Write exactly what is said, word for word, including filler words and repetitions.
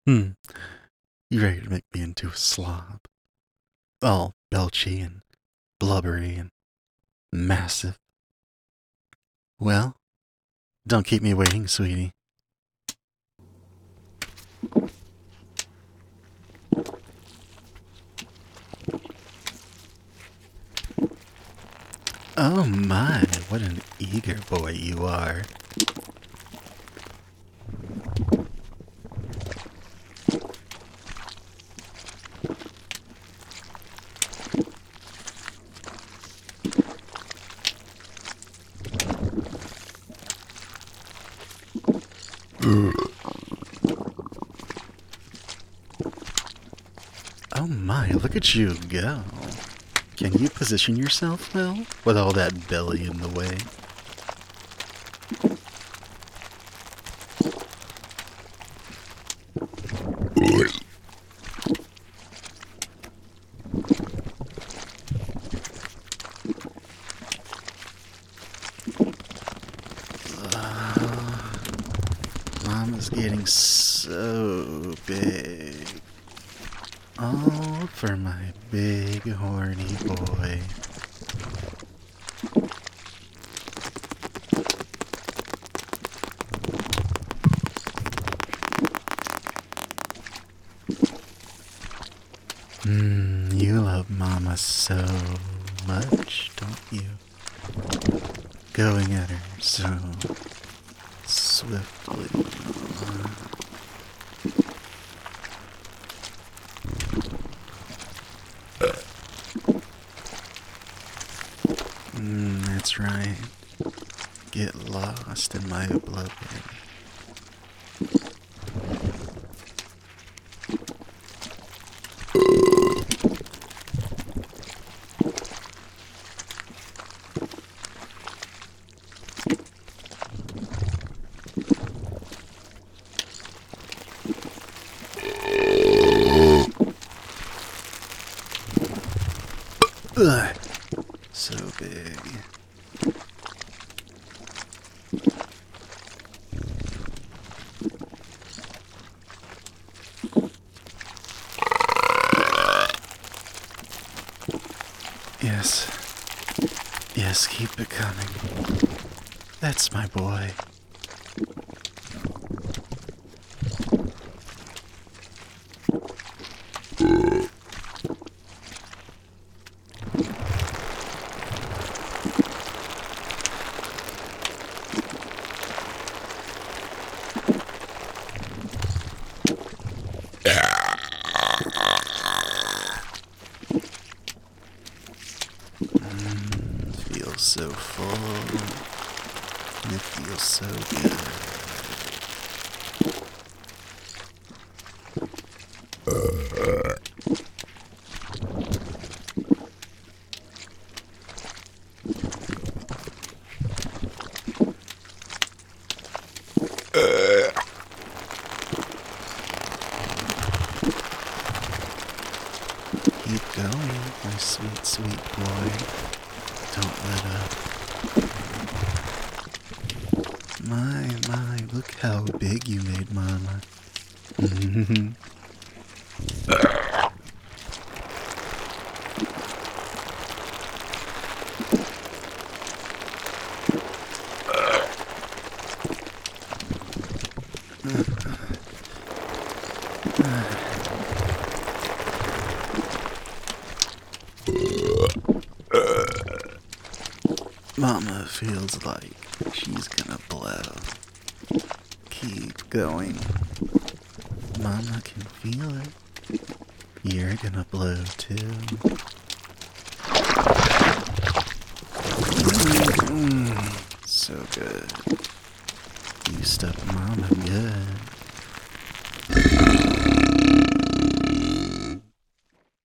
Hmm, you ready to make me into a slob? All belchy and blubbery and massive. Well, don't keep me waiting, sweetie. Oh my, what an eager boy you are. Oh my, look at you go. Can you position yourself well with all that belly in the way? Uh, Mama's getting so big. All for my big horny boy. Mmm, you love Mama so much, don't you? Going at her so swiftly. Mmm, that's right. Get lost in my oblivion. Ugh, so big. Yes, yes, keep it coming. That's my boy. Mm, feels so full. It feels so good. Keep going, my sweet, sweet boy. Don't let up. My, my, look how big you made Mama. Mama feels like she's gonna blow. Keep going. Mama can feel it. You're gonna blow too. Mm, so good. You stuck Mama good.